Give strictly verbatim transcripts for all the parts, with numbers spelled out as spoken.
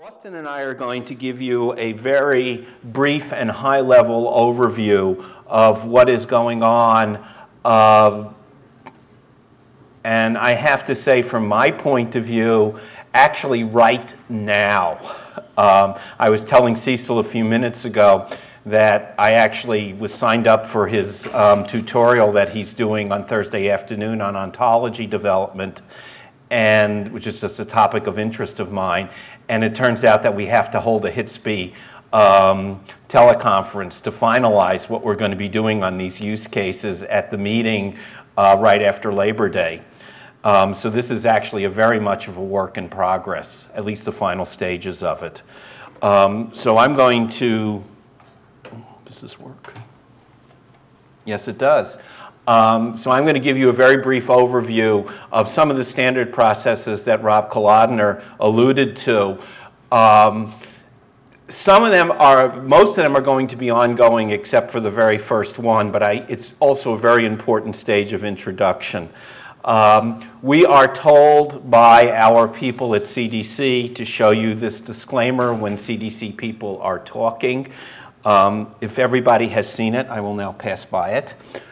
Austin and I are going to give you a very brief and high-level overview of what is going on. Uh, and I have to say, from my point of view, actually right now. Um, I was telling Cecil a few minutes ago that I actually was signed up for his um, tutorial that he's doing on Thursday afternoon on ontology development, and which is just a topic of interest of mine. And it turns out that we have to hold a H I T S P um, teleconference to finalize what we're going to be doing on these use cases at the meeting uh, right after Labor Day. Um, so this is actually a very much of a work in progress, at least the final stages of it. Um, so I'm going to, does this work? Yes, it does. Um, so I'm going to give you a very brief overview of some of the standard processes that Rob Kolodner alluded to. Um, some of them are, most of them are going to be ongoing except for the very first one, but I, it's also a very important stage of introduction. Um, we are told by our people at C D C to show you this disclaimer when C D C people are talking. Um, if everybody has seen it, I will now pass by it.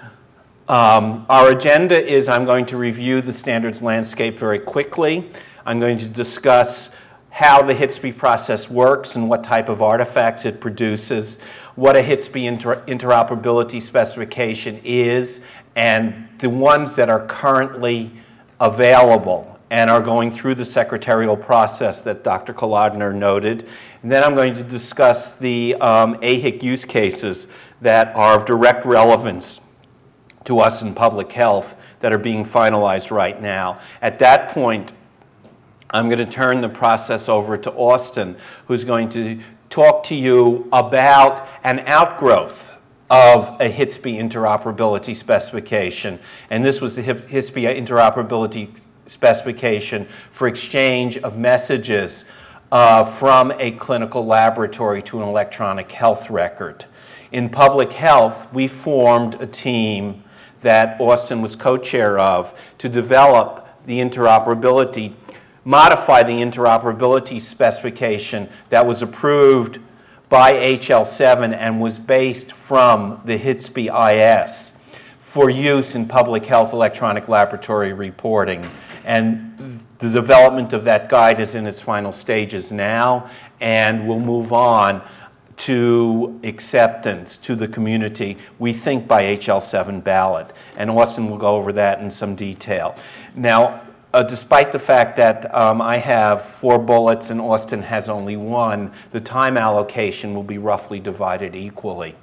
Um, our agenda is I'm going to review the standards landscape very quickly. I'm going to discuss how the H I T S P process works and what type of artifacts it produces, what a H I T S P inter interoperability specification is, and the ones that are currently available and are going through the secretarial process that Doctor Kolodner noted. And then I'm going to discuss the um, A H I C use cases that are of direct relevance to us in public health that are being finalized right now. At that point, I'm going to turn the process over to Austin, who's going to talk to you about an outgrowth of a H I T S P interoperability specification. And this was the H I T S P interoperability specification for exchange of messages uh, from a clinical laboratory to an electronic health record. In public health, we formed a team that Austin was co-chair of to develop the interoperability, modify the interoperability specification that was approved by H L seven and was based from the H I T S P I S for use in public health electronic laboratory reporting. And the development of that guide is in its final stages now, and we'll move on to acceptance to the community, we think by H L seven ballot. And Austin will go over that in some detail. Now, uh, despite the fact that um, I have four bullets and Austin has only one, the time allocation will be roughly divided equally.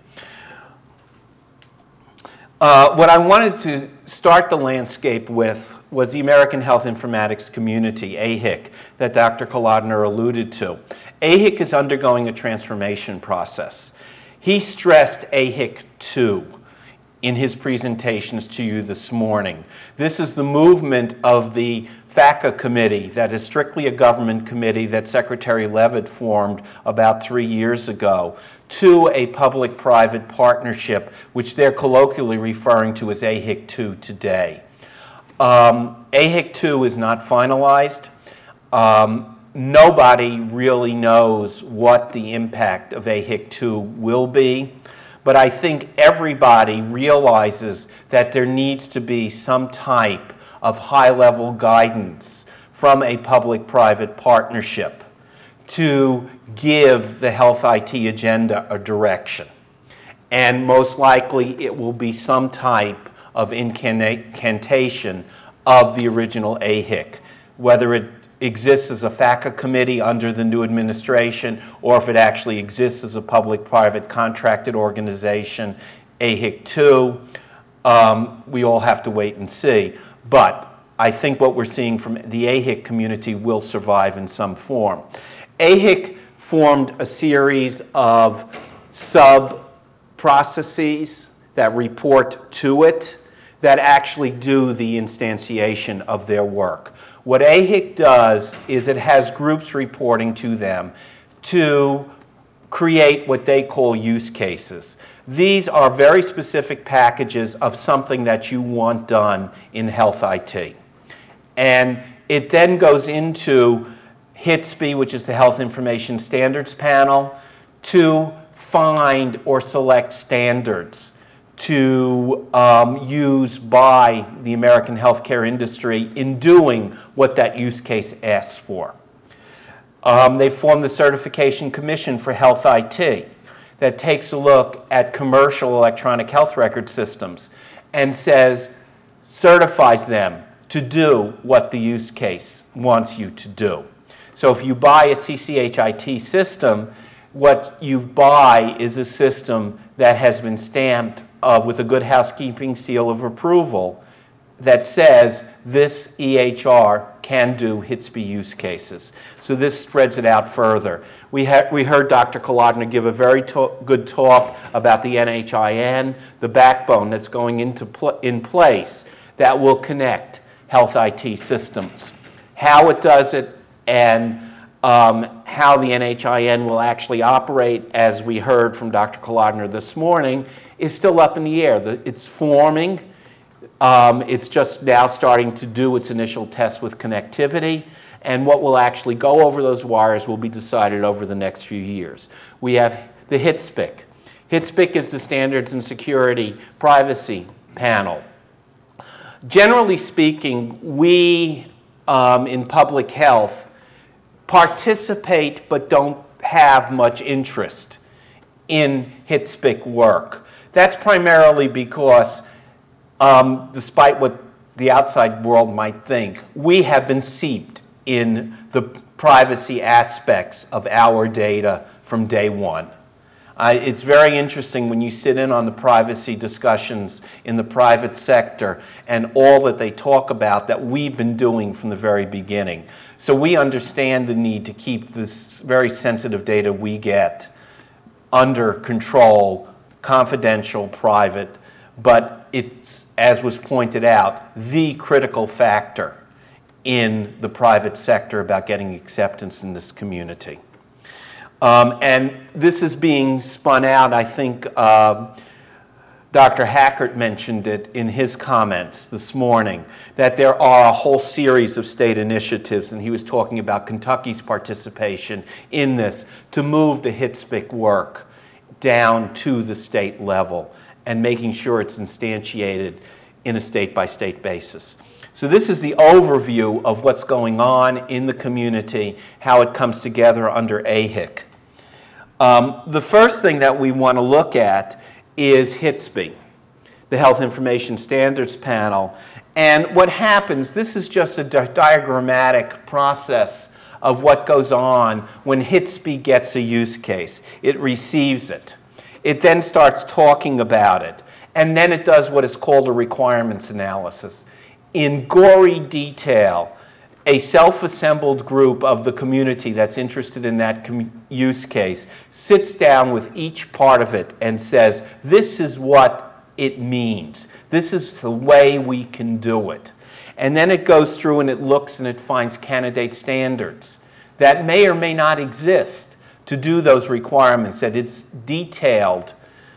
Uh, what I wanted to start the landscape with was the American Health Informatics Community, A H I C, that Doctor Kolodner alluded to. A H I C is undergoing a transformation process. He stressed A H I C two in his presentations to you this morning. This is the movement of the FACA committee, that is strictly a government committee that Secretary Leavitt formed about three years ago, to a public-private partnership, which they're colloquially referring to as A H I C two today. Um, A H I C two is not finalized. Um, Nobody really knows what the impact of A H I C two will be, but I think everybody realizes that there needs to be some type of high-level guidance from a public-private partnership to give the health I T agenda a direction. And most likely it will be some type of incantation of the original A H I C, whether it exists as a FACA committee under the new administration, or if it actually exists as a public-private contracted organization, A H I C two, um, we all have to wait and see. But I think what we're seeing from the A H I C community will survive in some form. A H I C formed a series of sub-processes that report to it that actually do the instantiation of their work. What A H I C does is it has groups reporting to them to create what they call use cases. These are very specific packages of something that you want done in health I T. And it then goes into H I T S P I, which is the Health Information Standards Panel, to find or select standards to um, use by the American healthcare industry in doing what that use case asks for. Um, they formed the Certification Commission for Health I T that takes a look at commercial electronic health record systems and says, certifies them to do what the use case wants you to do. So if you buy a C C H I T system, what you buy is a system that has been stamped uh, with a good housekeeping seal of approval that says this E H R can do H I T S P I use cases. So this spreads it out further. We, ha we heard Doctor Kolodner give a very good talk about the N H I N, the backbone that's going into pl in place that will connect health I T systems. How it does it and um, how the N H I N will actually operate, as we heard from Doctor Kolodner this morning, is still up in the air. The, it's forming. Um, it's just now starting to do its initial tests with connectivity, and what will actually go over those wires will be decided over the next few years. We have the H I T S P I C. H I T S P I C is the Standards and Security Privacy Panel. Generally speaking, we um, in public health participate but don't have much interest in H I T S P I C work. That's primarily because Um, despite what the outside world might think, we have been seeped in the privacy aspects of our data from day one. Uh, it's very interesting when you sit in on the privacy discussions in the private sector and all that they talk about that we've been doing from the very beginning. So we understand the need to keep this very sensitive data we get under control, confidential, private, but it's, as was pointed out, the critical factor in the private sector about getting acceptance in this community. Um, and this is being spun out, I think uh, Doctor Hackert mentioned it in his comments this morning, that there are a whole series of state initiatives, and he was talking about Kentucky's participation in this to move the H I T S P I C work down to the state level and making sure it's instantiated in a state-by-state basis. So this is the overview of what's going on in the community, how it comes together under A H I C. Um, the first thing that we want to look at is H I T S P I, the Health Information Standards Panel. And what happens, this is just a di diagrammatic process of what goes on when H I T S P I gets a use case. It receives it. It then starts talking about it, and then it does what is called a requirements analysis. In gory detail, a self-assembled group of the community that's interested in that use case sits down with each part of it and says, this is what it means. This is the way we can do it. And then it goes through and it looks and it finds candidate standards that may or may not exist to do those requirements, that it's detailed,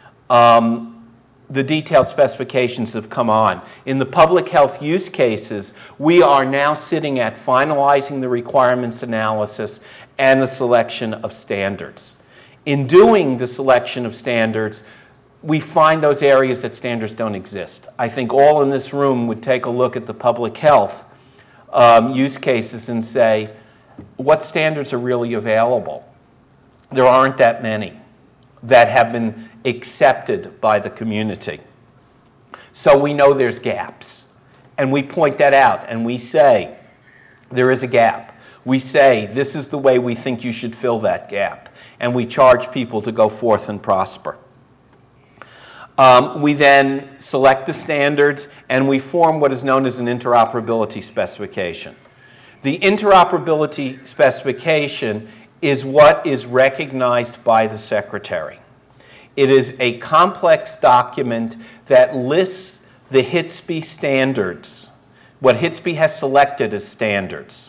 um, the detailed specifications have come on. In the public health use cases, we are now sitting at finalizing the requirements analysis and the selection of standards. In doing the selection of standards, we find those areas that standards don't exist. I think all in this room would take a look at the public health um, use cases and say, what standards are really available? There aren't that many that have been accepted by the community. So we know there's gaps. And we point that out and we say, there is a gap. We say, this is the way we think you should fill that gap. And we charge people to go forth and prosper. Um, we then select the standards and we form what is known as an interoperability specification. The interoperability specification is what is recognized by the Secretary. It is a complex document that lists the H I T S P I standards, what H I T S P I has selected as standards,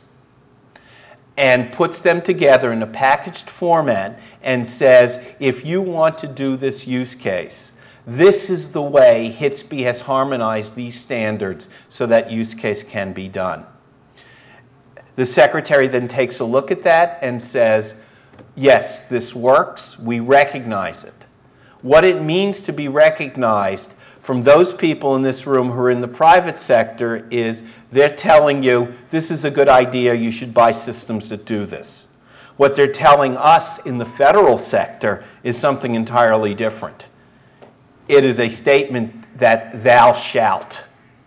and puts them together in a packaged format and says, if you want to do this use case, this is the way H I T S P I has harmonized these standards so that use case can be done. The secretary then takes a look at that and says, yes, this works, we recognize it. What it means to be recognized from those people in this room who are in the private sector is they're telling you, this is a good idea, you should buy systems that do this. What they're telling us in the federal sector is something entirely different. It is a statement that thou shalt.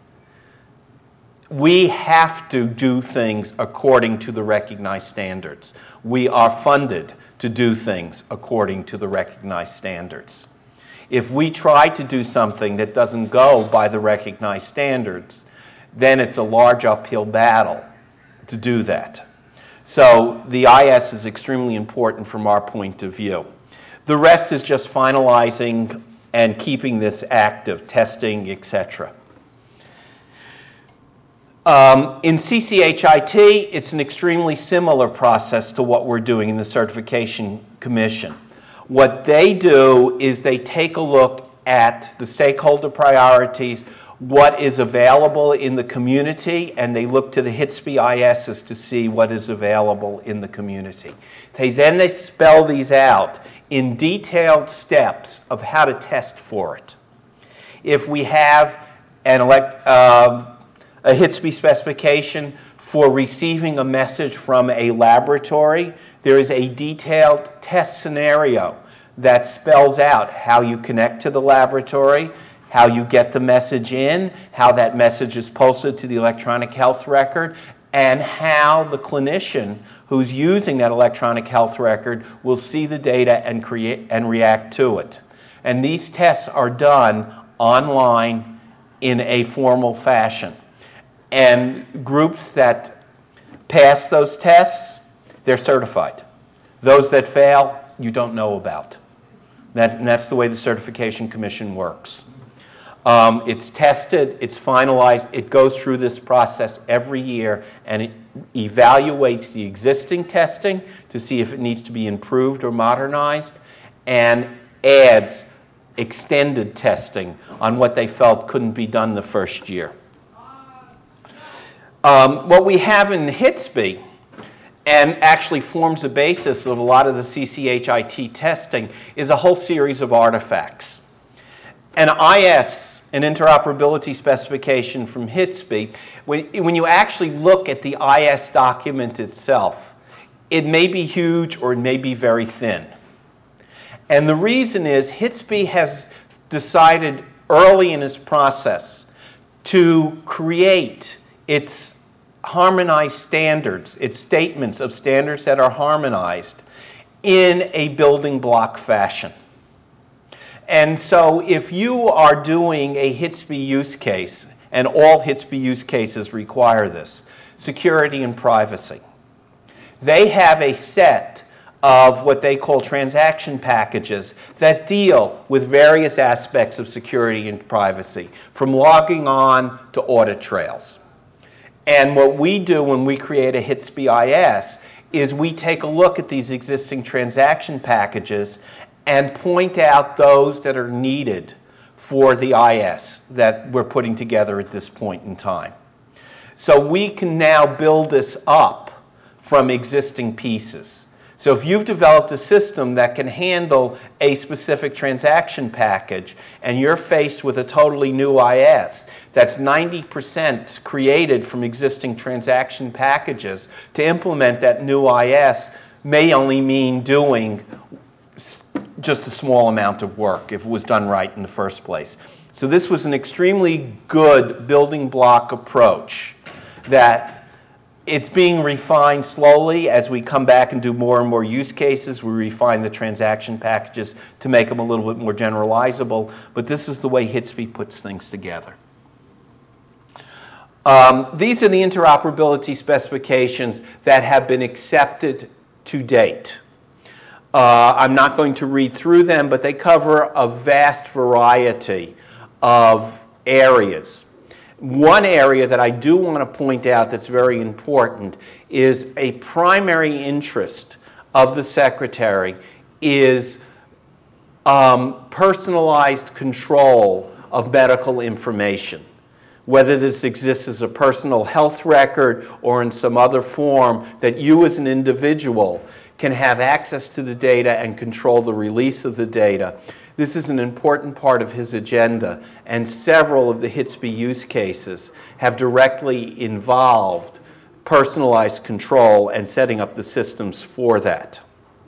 We have to do things according to the recognized standards. We are funded to do things according to the recognized standards. If we try to do something that doesn't go by the recognized standards, then it's a large uphill battle to do that. So the I S is extremely important from our point of view. The rest is just finalizing and keeping this active, testing, et cetera. Um, in C C H I T, it's an extremely similar process to what we're doing in the Certification Commission. What they do is they take a look at the stakeholder priorities, what is available in the community, and they look to the H I T S B I Ss to see what is available in the community. They then they spell these out in detailed steps of how to test for it. If we have an elect, uh, a H I T S B specification for receiving a message from a laboratory, there is a detailed test scenario that spells out how you connect to the laboratory, how you get the message in, how that message is posted to the electronic health record, and how the clinician who's using that electronic health record will see the data and create and react to it. And these tests are done online in a formal fashion. And groups that pass those tests, they're certified. Those that fail, you don't know about. That, and that's the way the Certification Commission works. Um, it's tested, it's finalized, it goes through this process every year, and it evaluates the existing testing to see if it needs to be improved or modernized, and adds extended testing on what they felt couldn't be done the first year. Um, what we have in the H I T S B, and actually forms the basis of a lot of the C C H I T testing, is a whole series of artifacts. An I S, an interoperability specification from H I T S B, when, when you actually look at the I S document itself, it may be huge or it may be very thin. And the reason is H I T S B has decided early in its process to create its harmonized standards, its statements of standards that are harmonized in a building block fashion. And so if you are doing a H I T S B use case, and all H I T S B use cases require this, security and privacy, they have a set of what they call transaction packages that deal with various aspects of security and privacy, from logging on to audit trails. And what we do when we create a H I T S B I S is we take a look at these existing transaction packages and point out those that are needed for the I S that we're putting together at this point in time. So we can now build this up from existing pieces. So if you've developed a system that can handle a specific transaction package and you're faced with a totally new I S that's ninety percent created from existing transaction packages, to implement that new I S may only mean doing just a small amount of work if it was done right in the first place. So this was an extremely good building block approach that it's being refined slowly as we come back and do more and more use cases. We refine the transaction packages to make them a little bit more generalizable, but this is the way H I T S B puts things together. Um, these are the interoperability specifications that have been accepted to date. Uh, I'm not going to read through them, but they cover a vast variety of areas. One area that I do want to point out that's very important is a primary interest of the Secretary is um, personalized control of medical information. whether this exists as a personal health record or in some other form, that you as an individual can have access to the data and control the release of the data. This is an important part of his agenda, and several of the H I T S B use cases have directly involved personalized control and setting up the systems for that.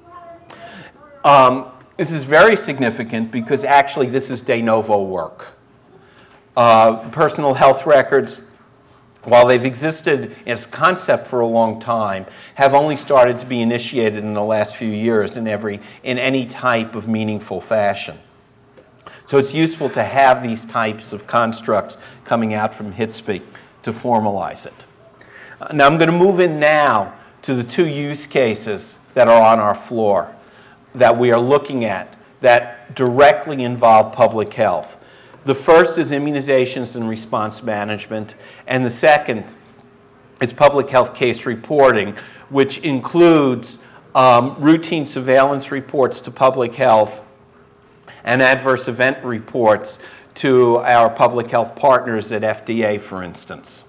Um, this is very significant because actually this is de novo work. Uh, personal health records, while they've existed as concept for a long time, have only started to be initiated in the last few years in, every, in any type of meaningful fashion. So it's useful to have these types of constructs coming out from H I T S B to formalize it. Uh, now I'm going to move in now to the two use cases that are on our floor that we are looking at that directly involve public health. The first is immunizations and response management, and the second is public health case reporting, which includes um, routine surveillance reports to public health and adverse event reports to our public health partners at F D A, for instance.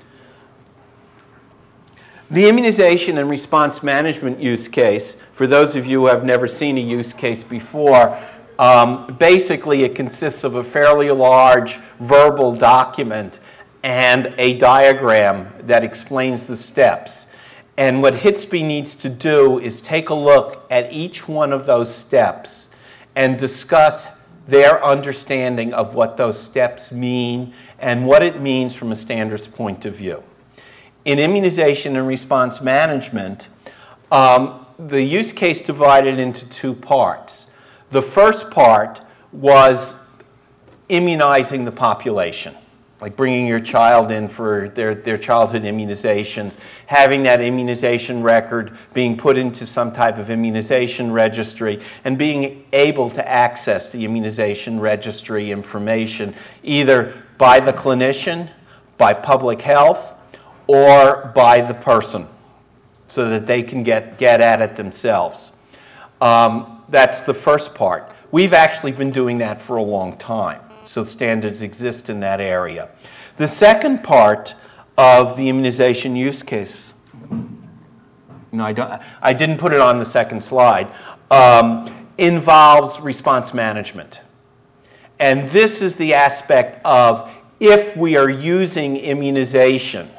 The immunization and response management use case, for those of you who have never seen a use case before, um, basically it consists of a fairly large verbal document and a diagram that explains the steps. And what H I T S B needs to do is take a look at each one of those steps and discuss their understanding of what those steps mean and what it means from a standards point of view. In immunization and response management, um, the use case divided into two parts. The first part was immunizing the population, like bringing your child in for their, their childhood immunizations, having that immunization record being put into some type of immunization registry, and being able to access the immunization registry information either by the clinician, by public health, or by the person so that they can get, get at it themselves. Um, that's the first part. We've actually been doing that for a long time, so standards exist in that area. The second part of the immunization use case, no, I, don't, I didn't put it on the second slide, um, involves response management. And this is the aspect of if we are using immunization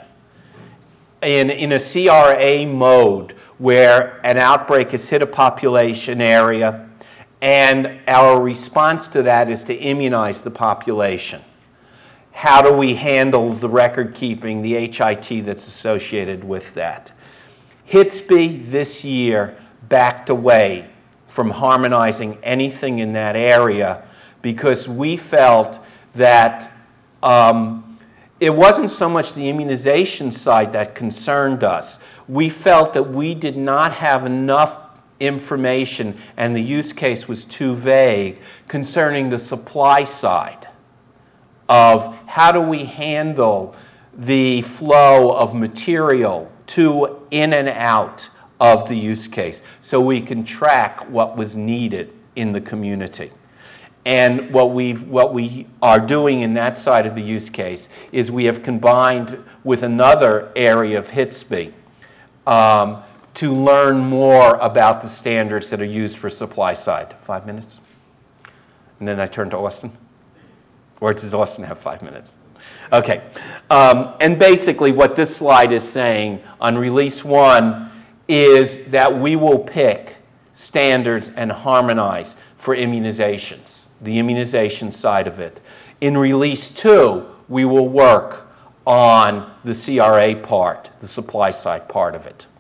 In, in a C R A mode where an outbreak has hit a population area and our response to that is to immunize the population. How do we handle the record keeping, the H I T that's associated with that? H I T S B this year backed away from harmonizing anything in that area because we felt that um, it wasn't so much the immunization side that concerned us. We felt that we did not have enough information and the use case was too vague concerning the supply side of how do we handle the flow of material to, in and out of the use case so we can track what was needed in the community. And what, we've, what we are doing in that side of the use case is we have combined with another area of H I T S B um, to learn more about the standards that are used for supply side. Five minutes? And then I turn to Austin? Or does Austin have five minutes? Okay. Um, and basically what this slide is saying on release one is that we will pick standards and harmonize for immunizations, the immunization side of it. In release two, we will work on the C R A part, the supply side part of it.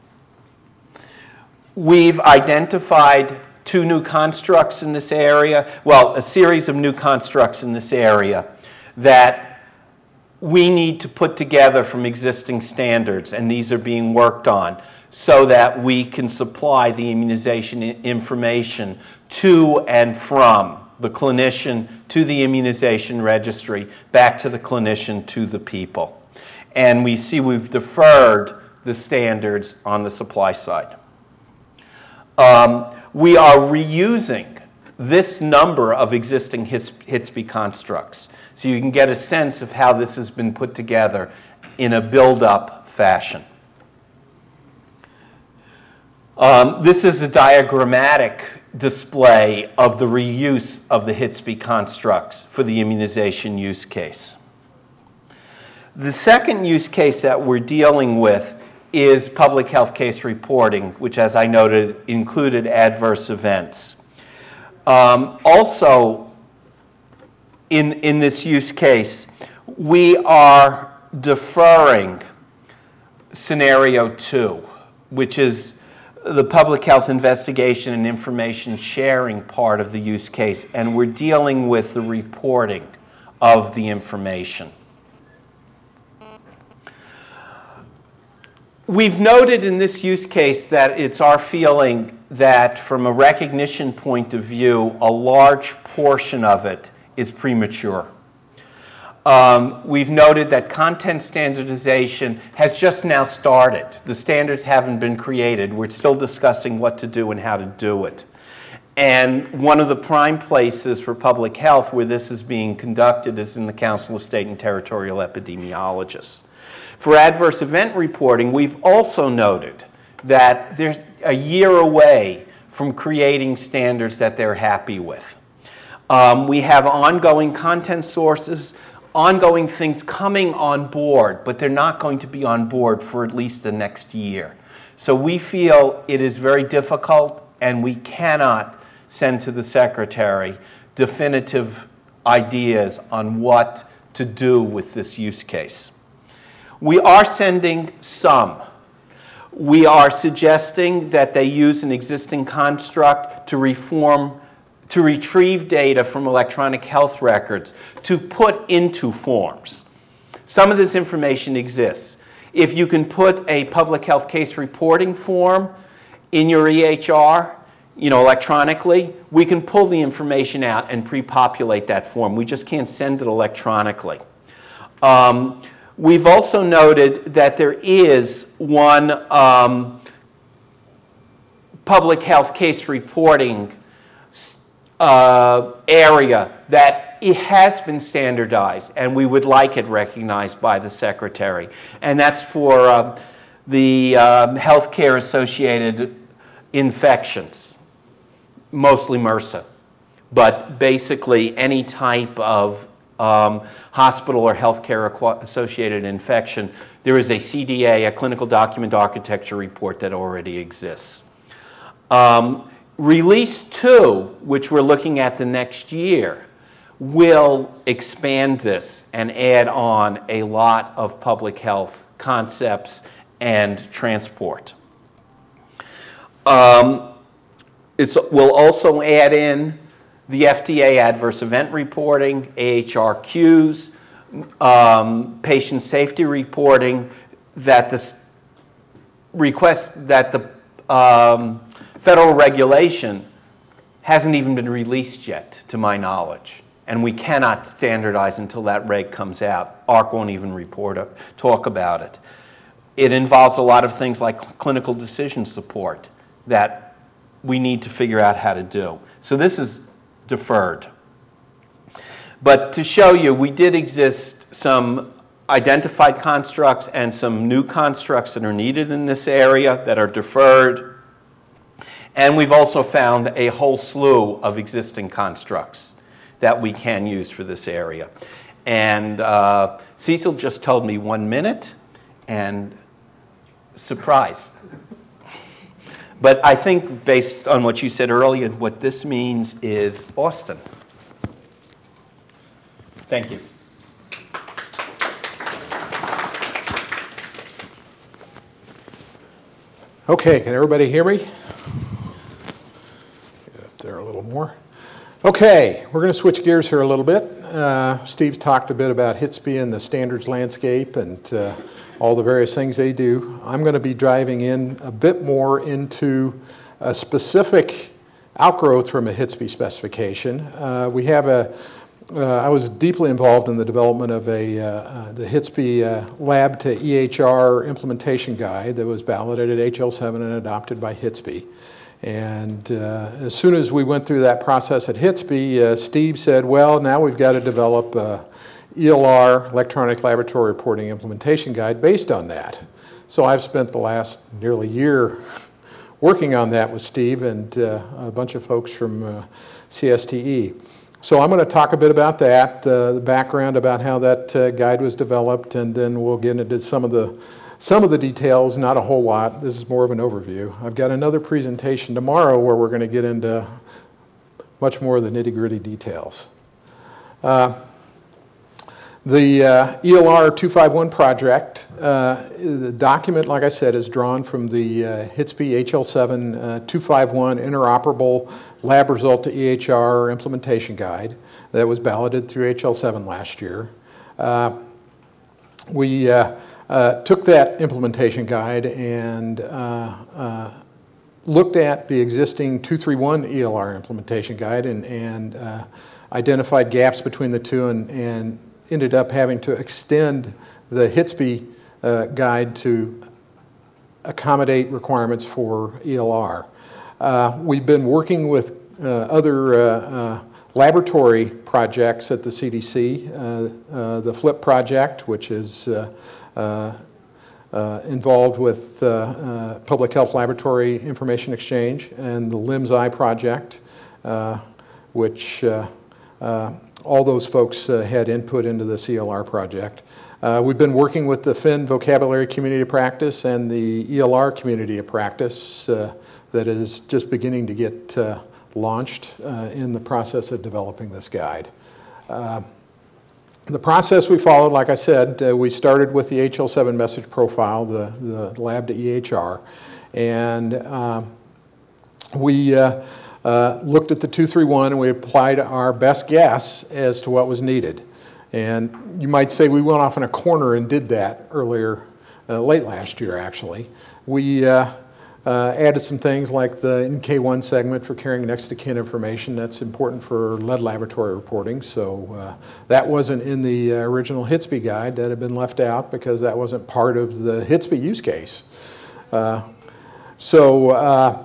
We've identified two new constructs in this area, well, a series of new constructs in this area that we need to put together from existing standards, and these are being worked on so that we can supply the immunization information to and from the clinician to the immunization registry, back to the clinician to the people. And we see we've deferred the standards on the supply side. Um, we are reusing this number of existing H I T S P constructs. So you can get a sense of how this has been put together in a build-up fashion. Um, this is a diagrammatic display of the reuse of the H I T S P constructs for the immunization use case. The second use case that we're dealing with is public health case reporting, which, as I noted, included adverse events. Um, also, in, in this use case, we are deferring scenario two, which is the public health investigation and information sharing part of the use case, and we're dealing with the reporting of the information. We've noted in this use case that it's our feeling that from a recognition point of view, a large portion of it is premature. Um, we've noted that content standardization has just now started. The standards haven't been created. We're still discussing what to do and how to do it. And one of the prime places for public health where this is being conducted is in the Council of State and Territorial Epidemiologists. For adverse event reporting, we've also noted that there's a year away from creating standards that they're happy with. Um, we have ongoing content sources, ongoing things coming on board, but they're not going to be on board for at least the next year. So we feel it is very difficult, and we cannot send to the Secretary definitive ideas on what to do with this use case. We are sending some. We are suggesting that they use an existing construct to reform, to retrieve data from electronic health records to put into forms. Some of this information exists. If you can put a public health case reporting form in your E H R, you know, electronically, we can pull the information out and pre-populate that form. We just can't send it electronically. Um, We've also noted that there is one um, public health case reporting uh, area that it has been standardized, and we would like it recognized by the Secretary. And that's for uh, the um, healthcare-associated infections, mostly MRSA, but basically any type of Um, hospital or healthcare associated infection, there is a C D A, a clinical document architecture report that already exists. Um, release two, which we're looking at the next year, will expand this and add on a lot of public health concepts and transport. Um, it will also add in the F D A adverse event reporting, A H R Qs, um, patient safety reporting, that the request that the um, federal regulation hasn't even been released yet, to my knowledge, and we cannot standardize until that reg comes out. A R C won't even report it, talk about it. It involves a lot of things like clinical decision support that we need to figure out how to do. So this is deferred. But to show you, we did exist some identified constructs and some new constructs that are needed in this area that are deferred. And we've also found a whole slew of existing constructs that we can use for this area. And uh, Cecil just told me one minute, and surprise. But I think based on what you said earlier, what this means is Austin. Thank you. Okay, can everybody hear me? Get up there a little more. Okay, we're going to switch gears here a little bit. Uh, Steve's talked a bit about H I T S P and the standards landscape and uh, all the various things they do. I'm going to be driving in a bit more into a specific outgrowth from a H I T S P specification. Uh, we have a, uh, I was deeply involved in the development of a, uh, uh, the H I T S P uh, lab to E H R implementation guide that was validated H L seven and adopted by H I T S P. And uh, as soon as we went through that process at Hitsby, uh, Steve said, well, now we've got to develop a E L R, Electronic Laboratory Reporting Implementation Guide, based on that. So I've spent the last nearly year working on that with Steve and uh, a bunch of folks from uh, C S T E. So I'm going to talk a bit about that, uh, the background about how that uh, guide was developed, and then we'll get into some of the some of the details, not a whole lot. This is more of an overview. I've got another presentation tomorrow where we're going to get into much more of the nitty-gritty details. Uh, The uh, E L R two fifty-one project, uh, the document, like I said, is drawn from the uh, Hitsby H L seven uh, two fifty-one Interoperable Lab Result to E H R Implementation Guide that was balloted through H L seven last year. Uh, we uh, uh, took that implementation guide and uh, uh, looked at the existing two thirty-one E L R implementation guide and, and uh, identified gaps between the two, and, and ended up having to extend the Hitsby uh, guide to accommodate requirements for E L R. Uh, we've been working with uh, other uh, uh, laboratory projects at the C D C, uh, uh, the FLIP project, which is uh, uh, uh, involved with uh, uh, Public Health Laboratory Information Exchange, and the LIMS-I project, uh, which uh, uh, all those folks uh, had input into the C L R project. Uh, we've been working with the F I N Vocabulary Community of Practice and the E L R Community of Practice uh, that is just beginning to get uh, launched uh, in the process of developing this guide. Uh, the process we followed, like I said, uh, we started with the H L seven message profile, the, the lab to E H R, and uh, we uh, Uh, looked at the two thirty-one and we applied our best guess as to what was needed. And you might say we went off in a corner and did that earlier, uh, late last year actually. We uh, uh, added some things like the N K one segment for carrying next of kin information. That's important for lead laboratory reporting. So uh, that wasn't in the uh, original Hitsby guide. That had been left out because that wasn't part of the Hitsby use case. Uh, so uh,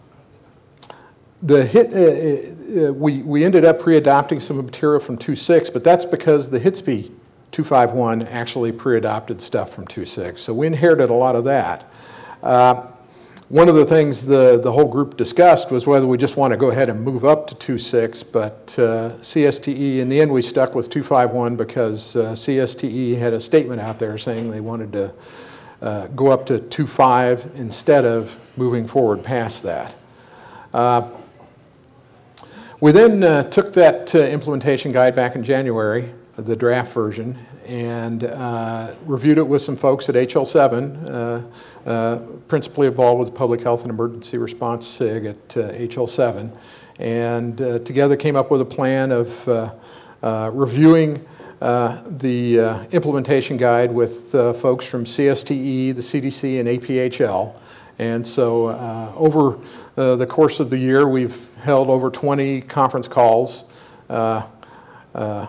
The hit, uh, uh, we, we ended up pre-adopting some material from two point six, but that's because the Hitsby two fifty-one actually pre-adopted stuff from two point six. So we inherited a lot of that. Uh, one of the things the, the whole group discussed was whether we just want to go ahead and move up to two point six, but uh, C S T E, in the end we stuck with two fifty-one because uh, C S T E had a statement out there saying they wanted to uh, go up to two point five instead of moving forward past that. Uh, We then uh, took that uh, implementation guide back in January, the draft version, and uh, reviewed it with some folks at H L seven, uh, uh, principally involved with Public Health and Emergency Response S I G at uh, H L seven, and uh, together came up with a plan of uh, uh, reviewing uh, the uh, implementation guide with uh, folks from C S T E, the C D C, and A P H L. And so uh, over uh, the course of the year, we've held over twenty conference calls uh, uh,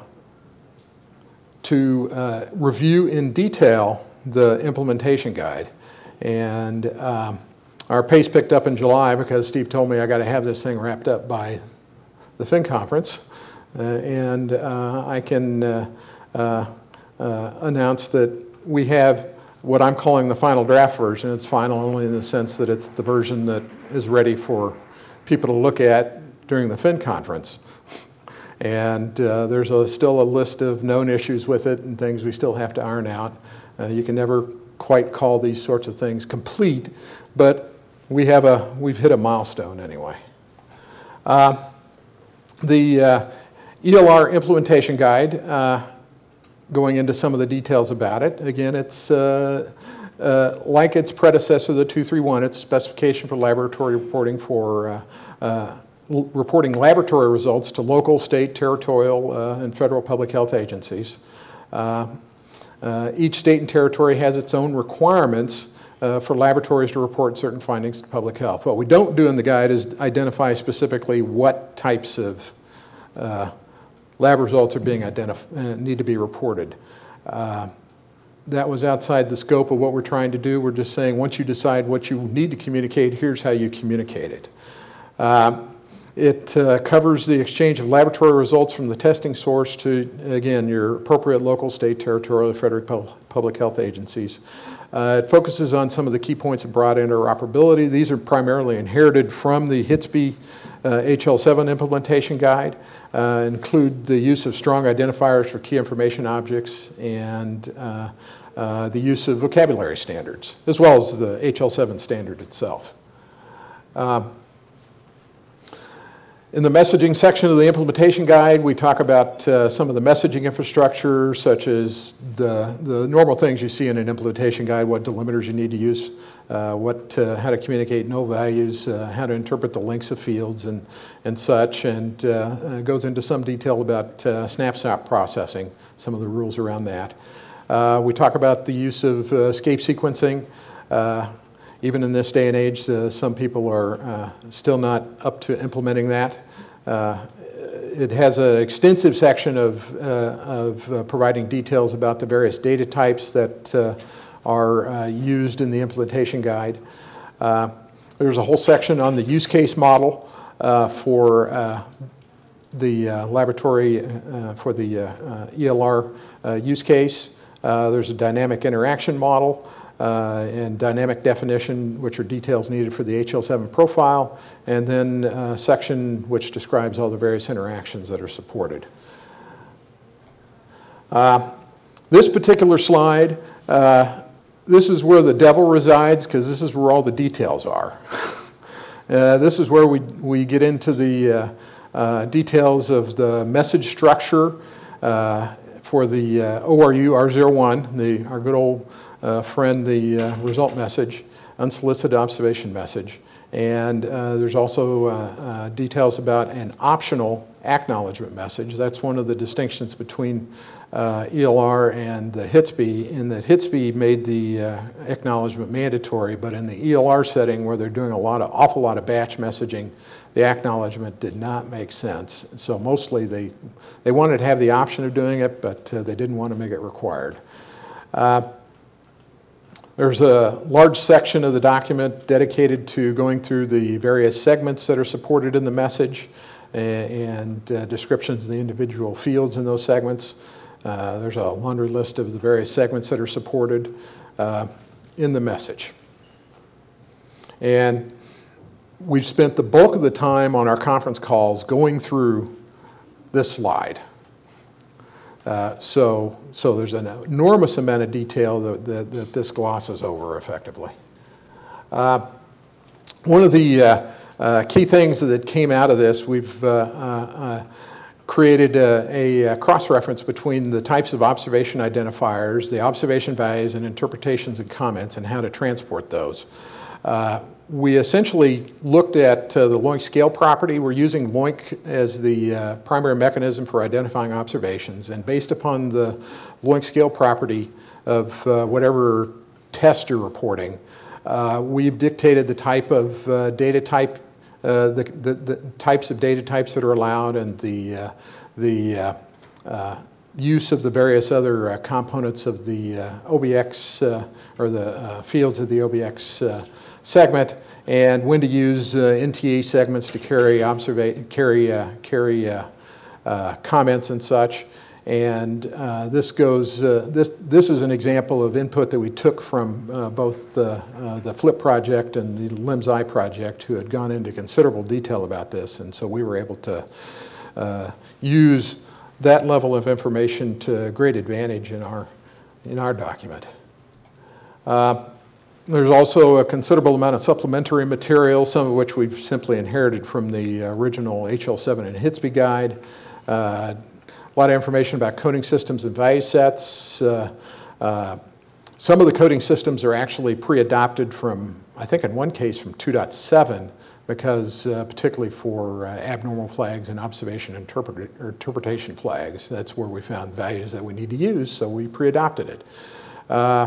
to uh, review in detail the implementation guide. And um, our pace picked up in July because Steve told me I got to have this thing wrapped up by the F I N conference. Uh, and uh, I can uh, uh, uh, announce that we have what I'm calling the final draft version. It's final only in the sense that it's the version that is ready for people to look at during the F I N conference. And uh, there's a, still a list of known issues with it and things we still have to iron out. Uh, you can never quite call these sorts of things complete, but we have a, we've hit a milestone anyway. Uh, the uh, E L R implementation guide, uh, going into some of the details about it. Again, it's uh, uh, like its predecessor, the two thirty-one, it's a specification for laboratory reporting for uh, uh, reporting laboratory results to local, state, territorial, uh, and federal public health agencies. Uh, uh, each state and territory has its own requirements uh, for laboratories to report certain findings to public health. What we don't do in the guide is identify specifically what types of uh, lab results are being identified, uh, need to be reported. Uh, that was outside the scope of what we're trying to do. We're just saying once you decide what you need to communicate, here's how you communicate it. Um, It uh, covers the exchange of laboratory results from the testing source to, again, your appropriate local, state, territorial, federal pub- public health agencies. Uh, it focuses on some of the key points of broad interoperability. These are primarily inherited from the H I T S B uh, H L seven implementation guide, uh, include the use of strong identifiers for key information objects and uh, uh, the use of vocabulary standards, as well as the H L seven standard itself. Uh, In the messaging section of the implementation guide, we talk about uh, some of the messaging infrastructure, such as the, the normal things you see in an implementation guide, what delimiters you need to use, uh, what, uh, how to communicate null values, uh, how to interpret the links of fields and, and such, and uh, goes into some detail about uh, snapshot processing, some of the rules around that. Uh, we talk about the use of uh, escape sequencing. Uh, Even in this day and age, uh, some people are uh, still not up to implementing that. Uh, it has an extensive section of, uh, of uh, providing details about the various data types that uh, are uh, used in the implementation guide. Uh, there's a whole section on the use case model uh, for uh, the uh, laboratory, uh, for the uh, uh, E L R uh, use case. Uh, there's a dynamic interaction model. Uh, and dynamic definition, which are details needed for the H L seven profile, and then a section which describes all the various interactions that are supported. Uh, this particular slide, uh, this is where the devil resides, because this is where all the details are. uh, this is where we, we get into the uh, uh, details of the message structure uh, for the uh, O R U R zero one, the, our good old Uh, friend, the uh, result message, unsolicited observation message. And uh, there's also uh, uh, details about an optional acknowledgement message. That's one of the distinctions between uh, E L R and the H I T S B, in that H I T S B made the uh, acknowledgement mandatory, but in the E L R setting, where they're doing a lot of, awful lot of batch messaging, the acknowledgement did not make sense. So mostly they, they wanted to have the option of doing it, but uh, they didn't want to make it required. Uh, There's a large section of the document dedicated to going through the various segments that are supported in the message and uh, descriptions of the individual fields in those segments. Uh, there's a laundry list of the various segments that are supported uh, in the message. And we've spent the bulk of the time on our conference calls going through this slide. Uh, so, so there's an enormous amount of detail that, that, that this glosses over effectively. Uh, one of the uh, uh, key things that came out of this, we've uh, uh, created a, a cross-reference between the types of observation identifiers, the observation values and interpretations and comments, and how to transport those. Uh, we essentially looked at uh, the Loink scale property. We're using Loink as the uh, primary mechanism for identifying observations, and based upon the Loink scale property of uh, whatever test you're reporting, uh, we've dictated the type of uh, data type, uh, the, the, the types of data types that are allowed, and the, uh, the uh, uh, use of the various other uh, components of the uh, O B X, uh, or the uh, fields of the O B X uh, segment, and when to use uh, N T A segments to carry observa carry uh, carry uh, uh, comments and such. And uh, this goes. Uh, this this is an example of input that we took from uh, both the uh, the FLIP project and the LIMS-I project, who had gone into considerable detail about this, and so we were able to uh, use that level of information to great advantage in our in our document. Uh, There's also a considerable amount of supplementary material, some of which we've simply inherited from the original H L seven and H I T S B guide. Uh, a lot of information about coding systems and value sets. Uh, uh, some of the coding systems are actually pre-adopted from, I think in one case, from two point seven, because uh, particularly for uh, abnormal flags and observation interpret or interpretation flags, that's where we found values that we need to use, so we pre-adopted it. Uh,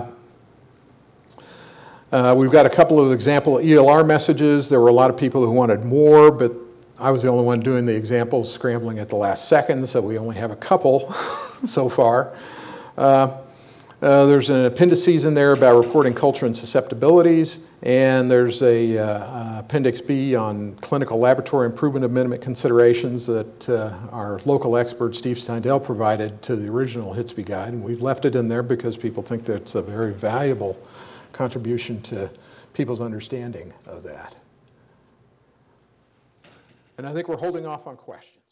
Uh, we've got a couple of example E L R messages. There were a lot of people who wanted more, but I was the only one doing the examples, scrambling at the last second, so we only have a couple so far. Uh, Uh, there's an appendices in there about reporting culture and susceptibilities, and there's a uh, uh, Appendix B on clinical laboratory improvement amendment considerations that uh, our local expert Steve Steindel provided to the original H I T S B guide, and we've left it in there because people think that it's a very valuable contribution to people's understanding of that. And I think we're holding off on questions.